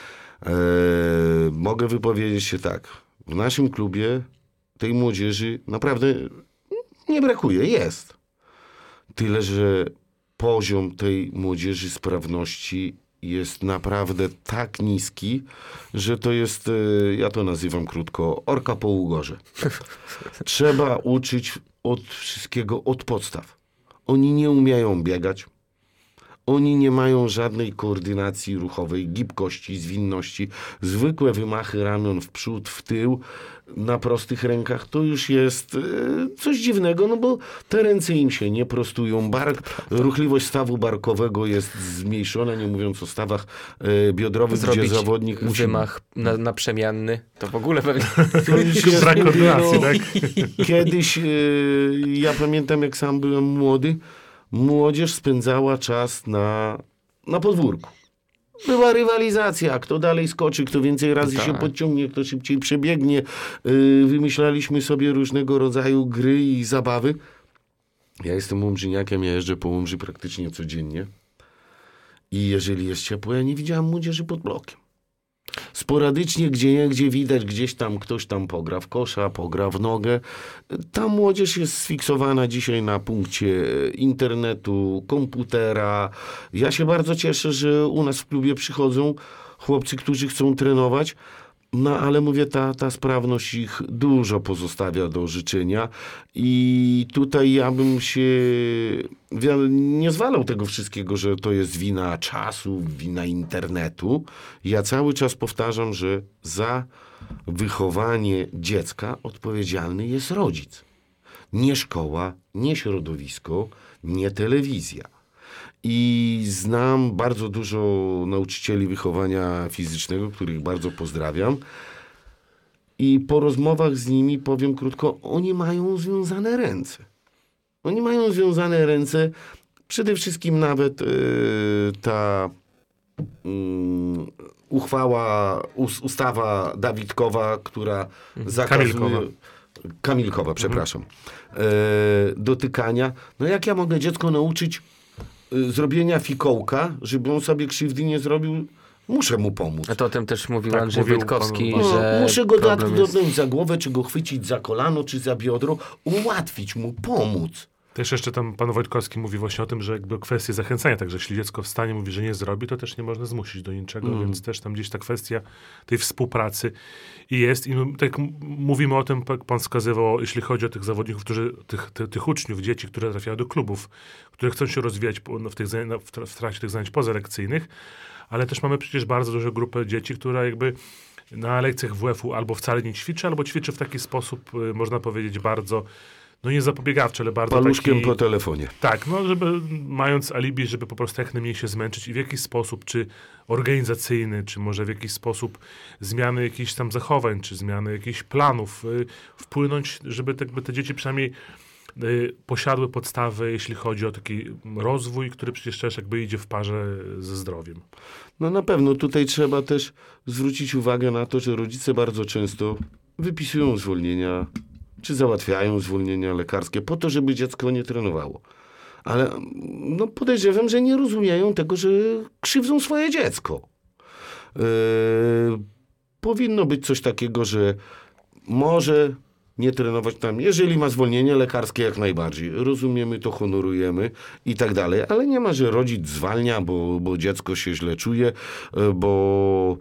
Mogę wypowiedzieć się tak. W naszym klubie tej młodzieży naprawdę nie brakuje. Jest. Tyle, że poziom tej młodzieży sprawności jest naprawdę tak niski, że to jest, ja to nazywam krótko, orka po ugorze. Trzeba uczyć od wszystkiego, od podstaw. Oni nie umieją biegać. Oni nie mają żadnej koordynacji ruchowej, gibkości, zwinności. Zwykłe wymachy ramion w przód, w tył, na prostych rękach, to już jest coś dziwnego, no bo te ręce im się nie prostują. Ruchliwość stawu barkowego jest zmniejszona, nie mówiąc o stawach biodrowych, Zrobić gdzie zawodnik musi... wymach naprzemienny, to w ogóle pewnie... To już jest, Brak koordynacji, no, tak? Kiedyś, ja pamiętam, jak sam byłem młody, młodzież spędzała czas na podwórku. Była rywalizacja, kto dalej skoczy, kto więcej razy się podciągnie, kto szybciej przebiegnie. Wymyślaliśmy sobie różnego rodzaju gry i zabawy. Ja jestem łomżyniakiem, ja jeżdżę po Łomży praktycznie codziennie. I jeżeli jest ciepło, ja nie widziałem młodzieży pod blokiem. Sporadycznie gdzie widać, gdzieś tam ktoś tam pogra w kosza, pogra w nogę. Ta młodzież jest sfiksowana dzisiaj na punkcie internetu, komputera. Ja się bardzo cieszę, że u nas w klubie przychodzą chłopcy, którzy chcą trenować. No ale mówię, ta sprawność ich dużo pozostawia do życzenia i tutaj ja bym się nie zwalał tego wszystkiego, że to jest wina czasu, wina internetu. Ja cały czas powtarzam, że za wychowanie dziecka odpowiedzialny jest rodzic. Nie szkoła, nie środowisko, nie telewizja. I znam bardzo dużo nauczycieli wychowania fizycznego, których bardzo pozdrawiam. I po rozmowach z nimi, powiem krótko, oni mają związane ręce. Oni mają związane ręce. Przede wszystkim nawet ta ustawa Dawidkowa, która zakazuje... Kamilkowa, przepraszam. Dotykania. No jak ja mogę dziecko nauczyć zrobienia fikołka, żeby on sobie krzywdy nie zrobił, Muszę mu pomóc. A to o tym też mówił Tak, Andrzej mówił Wojtkowski, pan- że Muszę go problem jest... dotknąć za głowę, czy go chwycić za kolano, czy za biodro, ułatwić mu, pomóc. Też jeszcze tam pan Wojtkowski mówi właśnie o tym, że jakby kwestie zachęcania, także jeśli dziecko wstanie, mówi, że nie zrobi, to też nie można zmusić do niczego, więc też tam gdzieś ta kwestia tej współpracy jest. I tak jak mówimy o tym, jak pan wskazywał, jeśli chodzi o tych zawodników, tych uczniów, dzieci, które trafiają do klubów, które chcą się rozwijać w trakcie tych zajęć pozalekcyjnych, ale też mamy przecież bardzo dużą grupę dzieci, która jakby na lekcjach WF-u albo wcale nie ćwiczy, albo ćwiczy w taki sposób, można powiedzieć, bardzo nie zapobiegawczy, ale bardzo Paluszkiem taki... po telefonie. Tak, żeby mając alibi, żeby po prostu jak najmniej się zmęczyć i w jakiś sposób, czy organizacyjny, czy może w jakiś sposób zmiany jakichś tam zachowań, czy zmiany jakichś planów wpłynąć, żeby te dzieci przynajmniej posiadły podstawy, jeśli chodzi o taki rozwój, który przecież też jakby idzie w parze ze zdrowiem. No na pewno tutaj trzeba też zwrócić uwagę na to, że rodzice bardzo często wypisują zwolnienia, czy załatwiają zwolnienia lekarskie po to, żeby dziecko nie trenowało. Ale podejrzewam, że nie rozumieją tego, że krzywdzą swoje dziecko. Powinno być coś takiego, że może nie trenować tam, jeżeli ma zwolnienie lekarskie, jak najbardziej. Rozumiemy to, honorujemy i tak dalej, ale nie ma, że rodzic zwalnia, bo dziecko się źle czuje, bo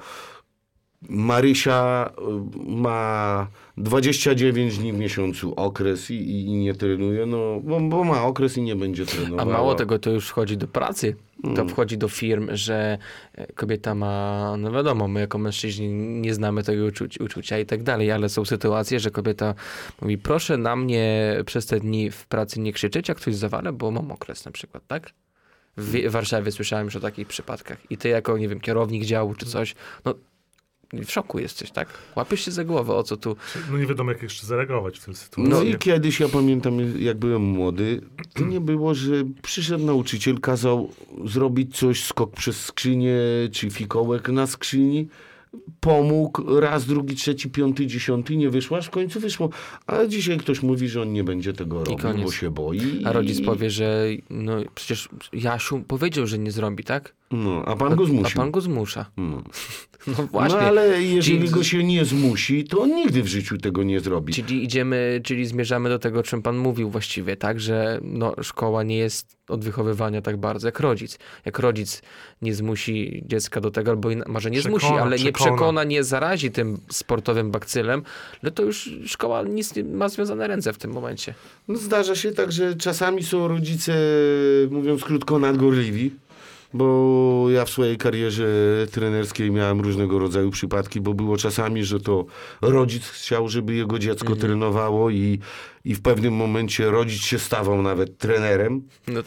Marysia ma 29 dni w miesiącu okres i nie trenuje, bo ma okres i nie będzie trenowała. A mało tego, to już wchodzi do pracy. To wchodzi do firm, że kobieta ma, no wiadomo, my jako mężczyźni nie znamy tego uczucia i tak dalej, ale są sytuacje, że kobieta mówi, proszę na mnie przez te dni w pracy nie krzyczeć, jak ktoś zawala, bo mam okres na przykład, tak? W Warszawie słyszałem już o takich przypadkach. I ty jako, nie wiem, kierownik działu czy coś, w szoku jesteś, tak? Łapiesz się za głowę, o co tu... Nie wiadomo, jak jeszcze zareagować w tej sytuacji. No i kiedyś, ja pamiętam, jak byłem młody, to nie było, że przyszedł nauczyciel, kazał zrobić coś, skok przez skrzynię, czy fikołek na skrzyni, pomógł, raz, drugi, trzeci, piąty, dziesiąty, nie wyszło, aż w końcu wyszło. A dzisiaj ktoś mówi, że on nie będzie tego robił, bo się boi. A rodzic powie, że przecież Jasiu powiedział, że nie zrobi, tak? A pan go zmusił. A pan go zmusza. No właśnie. No ale jeżeli go się nie zmusi, to on nigdy w życiu tego nie zrobi. Czyli zmierzamy do tego, o czym pan mówił właściwie, tak? Że szkoła nie jest od wychowywania tak bardzo jak rodzic. Jak rodzic nie zmusi dziecka do tego, albo może nie zmusi, ale nie przekona, nie zarazi tym sportowym bakcylem, no to już szkoła nic nie ma związane ręce w tym momencie. Zdarza się tak, że czasami są rodzice, mówiąc krótko, nadgorliwi. Bo ja w swojej karierze trenerskiej miałem różnego rodzaju przypadki, bo było czasami, że to rodzic chciał, żeby jego dziecko trenowało i w pewnym momencie rodzic się stawał nawet trenerem.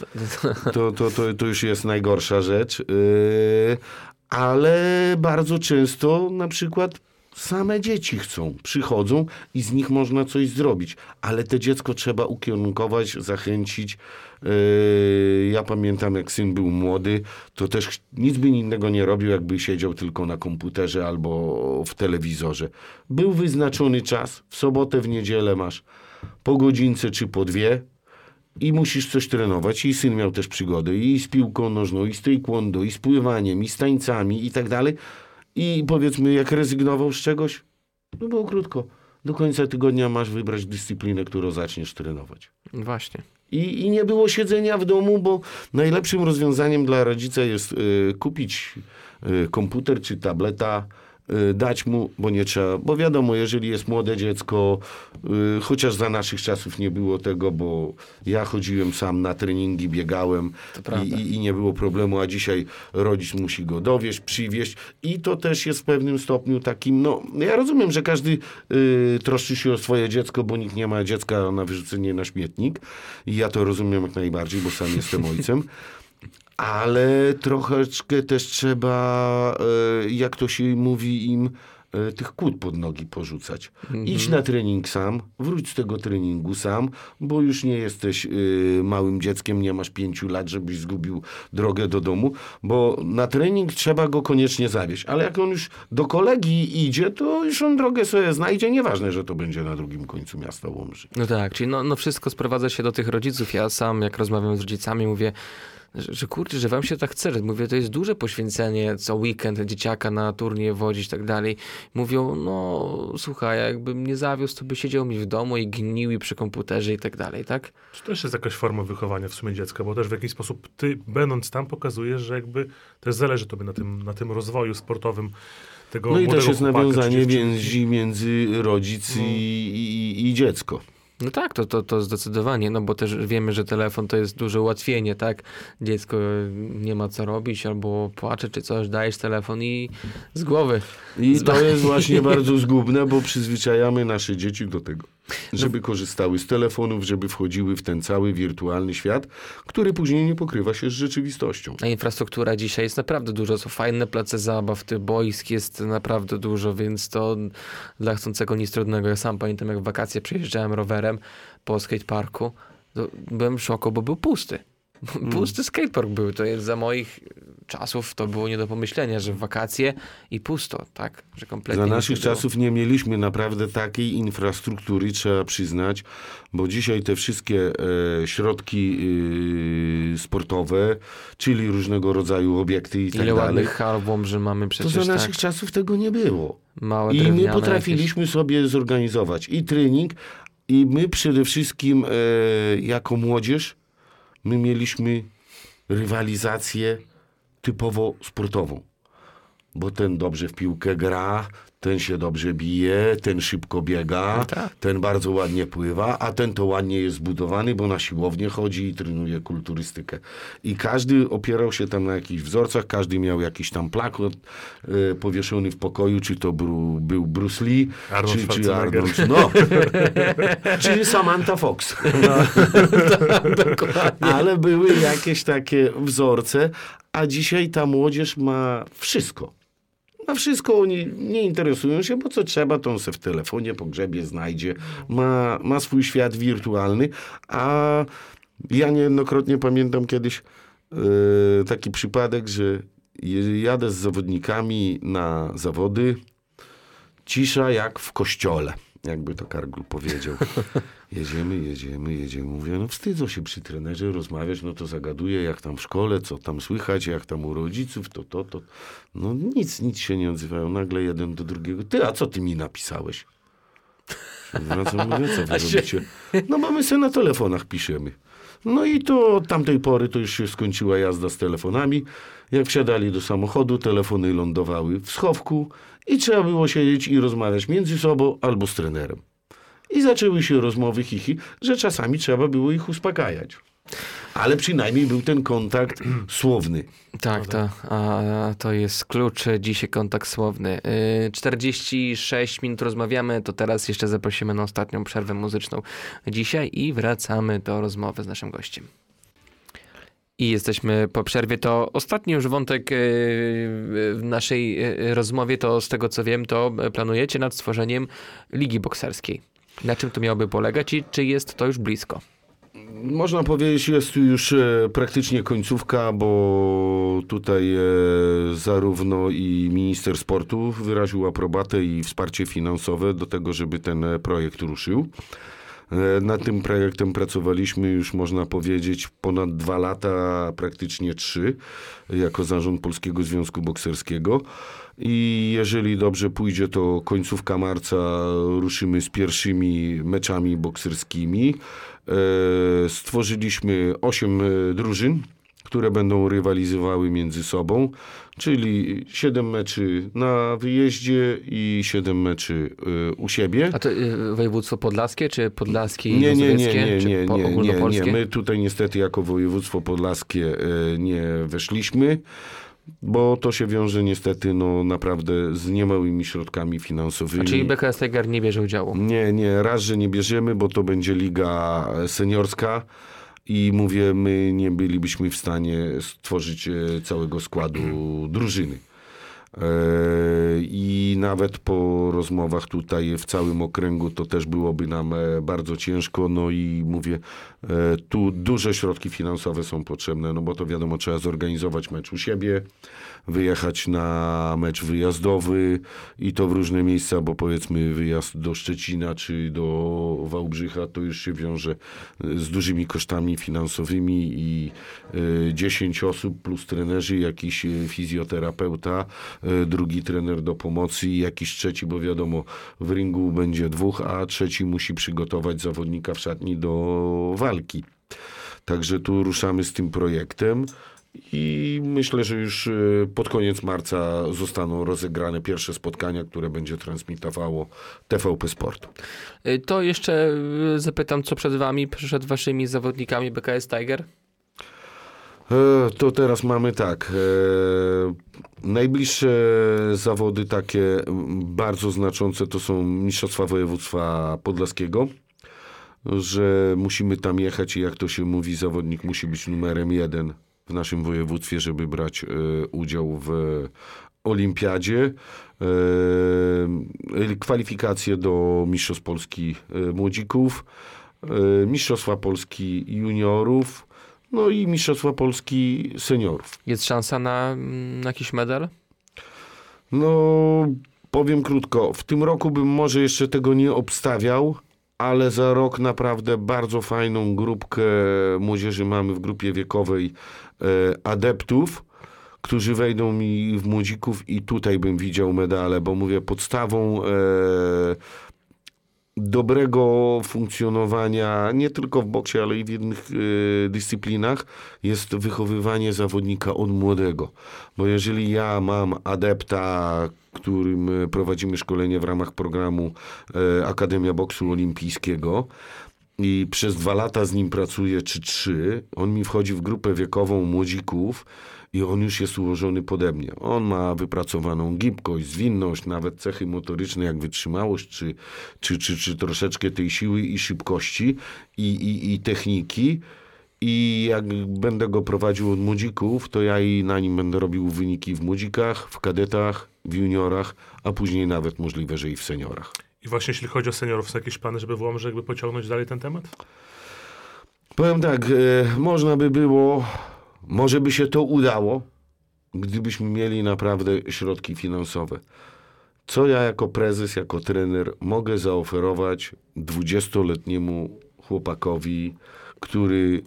To już jest najgorsza rzecz. Ale bardzo często na przykład same dzieci przychodzą i z nich można coś zrobić, ale te dziecko trzeba ukierunkować, zachęcić. Ja pamiętam, jak syn był młody, to też nic by innego nie robił, jakby siedział tylko na komputerze albo w telewizorze. Był wyznaczony czas, w sobotę, w niedzielę masz po godzince czy po dwie i musisz coś trenować. I syn miał też przygody i z piłką nożną, i z taekwondo, i z pływaniem, i z tańcami i tak dalej. I powiedzmy, jak rezygnował z czegoś, było krótko. Do końca tygodnia masz wybrać dyscyplinę, którą zaczniesz trenować. Właśnie. I nie było siedzenia w domu, bo najlepszym rozwiązaniem dla rodzica jest kupić komputer czy tableta, dać mu, bo nie trzeba, bo wiadomo, jeżeli jest młode dziecko, chociaż za naszych czasów nie było tego, bo ja chodziłem sam na treningi, biegałem i nie było problemu, a dzisiaj rodzic musi go dowieźć, przywieźć i to też jest w pewnym stopniu takim, ja rozumiem, że każdy troszczy się o swoje dziecko, bo nikt nie ma dziecka na wyrzucenie na śmietnik i ja to rozumiem jak najbardziej, bo sam jestem ojcem. Ale troszeczkę też trzeba, jak to się mówi im, tych kłód pod nogi porzucać. Idź na trening sam, wróć z tego treningu sam, bo już nie jesteś małym dzieckiem, nie masz 5 lat, żebyś zgubił drogę do domu, bo na trening trzeba go koniecznie zawieźć. Ale jak on już do kolegi idzie, to już on drogę sobie znajdzie, nieważne, że to będzie na drugim końcu miasta Łomży. No tak, czyli wszystko sprowadza się do tych rodziców. Ja sam, jak rozmawiam z rodzicami, mówię, że kurczę, że wam się tak chce. Mówię, to jest duże poświęcenie co weekend dzieciaka na turniej wodzić i tak dalej. Mówią, no słuchaj, jakbym nie zawiózł, to by siedział mi w domu i gnił i przy komputerze i tak dalej, tak? To też jest jakaś forma wychowania w sumie dziecka, bo też w jakiś sposób ty, będąc tam, pokazujesz, że jakby też zależy tobie na tym rozwoju sportowym tego No i młodego też jest chłopaka, nawiązanie czy dziewczynki. więzi między rodzic i dziecko. No tak, to zdecydowanie, no bo też wiemy, że telefon to jest duże ułatwienie, tak? Dziecko nie ma co robić, albo płacze czy coś, dajesz telefon i z głowy. I to jest właśnie bardzo zgubne, bo przyzwyczajamy nasze dzieci do tego, żeby korzystały z telefonów, żeby wchodziły w ten cały wirtualny świat, który później nie pokrywa się z rzeczywistością. A infrastruktura dzisiaj jest naprawdę dużo, są fajne place zabaw, tych boisk jest naprawdę dużo, więc to dla chcącego nic trudnego. Ja sam pamiętam, jak w wakacje przejeżdżałem rowerem po skateparku, to byłem w szoku, bo był pusty. Pusty skatepark był, to jest za moich czasów, to było nie do pomyślenia, że w wakacje i pusto, tak? Że kompletnie Za nic naszych nie było. czasów nie mieliśmy naprawdę takiej infrastruktury, trzeba przyznać, bo dzisiaj te wszystkie środki sportowe, czyli różnego rodzaju obiekty i tak Ile dalej, ładnych hal w Łomży mamy to przecież, za tak? naszych czasów tego nie było. Małe I my drewniane potrafiliśmy sobie zorganizować i trening, i my przede wszystkim jako młodzież, my mieliśmy rywalizację typowo sportową. Bo ten dobrze w piłkę gra, ten się dobrze bije, ten szybko biega, No tak. ten bardzo ładnie pływa, a ten to ładnie jest zbudowany, bo na siłownię chodzi i trenuje kulturystykę. I każdy opierał się tam na jakichś wzorcach, każdy miał jakiś tam plakat powieszony w pokoju, czy to był Bruce Lee, Arnold czy Schwarzenegger. Arnold, no, czy Samantha Fox. Ale były jakieś takie wzorce, a dzisiaj ta młodzież ma wszystko. Ma wszystko, oni nie interesują się, bo co trzeba, to on se w telefonie pogrzebie znajdzie. Ma swój świat wirtualny, a ja niejednokrotnie pamiętam kiedyś taki przypadek, że jadę z zawodnikami na zawody, cisza jak w kościole, jakby to Kargul powiedział. Jedziemy. Mówię, no wstydzą się przy trenerze rozmawiać, no to zagaduje, jak tam w szkole, co tam słychać, jak tam u rodziców, to. No nic się nie odzywają. Nagle jeden do drugiego. Ty, a co ty mi napisałeś? Wracam, mówię, co wy robicie? No bo my sobie na telefonach piszemy. No i to od tamtej pory to już się skończyła jazda z telefonami. Jak wsiadali do samochodu, telefony lądowały w schowku i trzeba było siedzieć i rozmawiać między sobą albo z trenerem. I zaczęły się rozmowy chichi, że czasami trzeba było ich uspokajać. Ale przynajmniej był ten kontakt słowny. Tak, to jest klucz, dzisiaj kontakt słowny. 46 minut rozmawiamy, to teraz jeszcze zaprosimy na ostatnią przerwę muzyczną dzisiaj i wracamy do rozmowy z naszym gościem. I jesteśmy po przerwie. To ostatni już wątek w naszej rozmowie, to z tego co wiem, to planujecie nad stworzeniem ligi bokserskiej. Na czym to miałoby polegać i czy jest to już blisko? Można powiedzieć, jest tu już praktycznie końcówka, bo tutaj zarówno i minister sportu wyraził aprobatę i wsparcie finansowe do tego, żeby ten projekt ruszył. Nad tym projektem pracowaliśmy już, można powiedzieć, ponad 2 lata, praktycznie 3, jako zarząd Polskiego Związku Bokserskiego. I jeżeli dobrze pójdzie, to końcówka marca ruszymy z pierwszymi meczami bokserskimi. Stworzyliśmy 8 drużyn, które będą rywalizowały między sobą, czyli 7 meczy na wyjeździe i 7 meczy u siebie. A to województwo podlaskie, czy podlaskie i Nie. czy ogólnopolskie? My tutaj niestety jako województwo podlaskie nie weszliśmy, bo to się wiąże niestety naprawdę z niemałymi środkami finansowymi. Czyli BKS Tiger nie bierze udziału? Nie, raz, że nie bierzemy, bo to będzie liga seniorska i mówię, my nie bylibyśmy w stanie stworzyć całego składu drużyny. I nawet po rozmowach tutaj w całym okręgu to też byłoby nam bardzo ciężko. No i mówię, tu duże środki finansowe są potrzebne, no bo to wiadomo, trzeba zorganizować mecz u siebie, wyjechać na mecz wyjazdowy i to w różne miejsca, bo powiedzmy wyjazd do Szczecina czy do Wałbrzycha to już się wiąże z dużymi kosztami finansowymi i 10 osób plus trenerzy, jakiś fizjoterapeuta, drugi trener do pomocy i jakiś trzeci, bo wiadomo, w ringu będzie 2, a trzeci musi przygotować zawodnika w szatni do walki. Także tu ruszamy z tym projektem i myślę, że już pod koniec marca zostaną rozegrane pierwsze spotkania, które będzie transmitowało TVP Sport. To jeszcze zapytam, co przed wami, przed waszymi zawodnikami BKS Tiger? To teraz mamy tak. Najbliższe zawody takie bardzo znaczące to są Mistrzostwa Województwa Podlaskiego, że musimy tam jechać i jak to się mówi, zawodnik musi być numerem 1 w naszym województwie, żeby brać udział w olimpiadzie. Kwalifikacje do Mistrzostw Polski Młodzików, Mistrzostwa Polski Juniorów, no i Mistrzostwa Polski Seniorów. Jest szansa na jakiś medal? No, powiem krótko. W tym roku bym może jeszcze tego nie obstawiał, ale za rok naprawdę bardzo fajną grupkę młodzieży mamy w grupie wiekowej adeptów, którzy wejdą mi w młodzików i tutaj bym widział medale, bo mówię, podstawą dobrego funkcjonowania nie tylko w boksie, ale i w innych dyscyplinach jest wychowywanie zawodnika od młodego. Bo jeżeli ja mam adepta, którym prowadzimy szkolenie w ramach programu Akademia Boksu Olimpijskiego i przez 2 lata z nim pracuję, czy 3, on mi wchodzi w grupę wiekową młodzików i on już jest ułożony pode mnie. On ma wypracowaną gibkość, zwinność, nawet cechy motoryczne jak wytrzymałość, czy troszeczkę tej siły i szybkości i techniki. I jak będę go prowadził od młodzików, to ja i na nim będę robił wyniki w młodzikach, w kadetach, w juniorach, a później nawet możliwe, że i w seniorach. I właśnie jeśli chodzi o seniorów, są jakieś plany, żeby w Łomży jakby pociągnąć dalej ten temat? Powiem tak, można by było, może by się to udało, gdybyśmy mieli naprawdę środki finansowe. Co ja jako prezes, jako trener mogę zaoferować 20-letniemu chłopakowi, który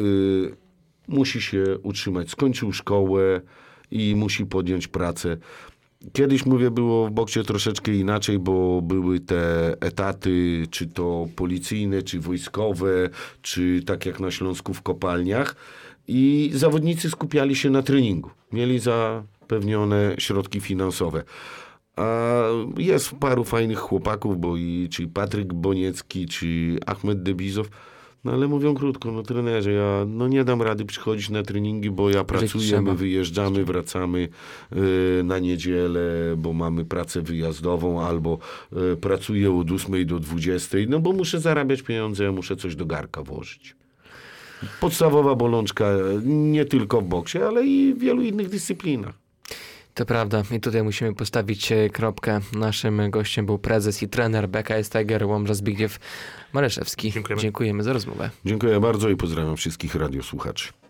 musi się utrzymać, skończył szkołę i musi podjąć pracę. Kiedyś, mówię, było w boksie troszeczkę inaczej, bo były te etaty, czy to policyjne, czy wojskowe, czy tak jak na Śląsku w kopalniach i zawodnicy skupiali się na treningu. Mieli zapewnione środki finansowe. A jest paru fajnych chłopaków, bo czy Patryk Boniecki, czy Ahmed Debizow, no ale mówią krótko, no trenerze, ja nie dam rady przychodzić na treningi, bo ja pracuję, my wyjeżdżamy, wracamy na niedzielę, bo mamy pracę wyjazdową, albo pracuję od 8 do 20, no bo muszę zarabiać pieniądze, ja muszę coś do garka włożyć. Podstawowa bolączka nie tylko w boksie, ale i w wielu innych dyscyplinach. To prawda i tutaj musimy postawić kropkę. Naszym gościem był prezes i trener BKS Tiger Łomża Zbigniew Mareszewski. Dziękujemy. Dziękujemy za rozmowę. Dziękuję bardzo i pozdrawiam wszystkich radiosłuchaczy.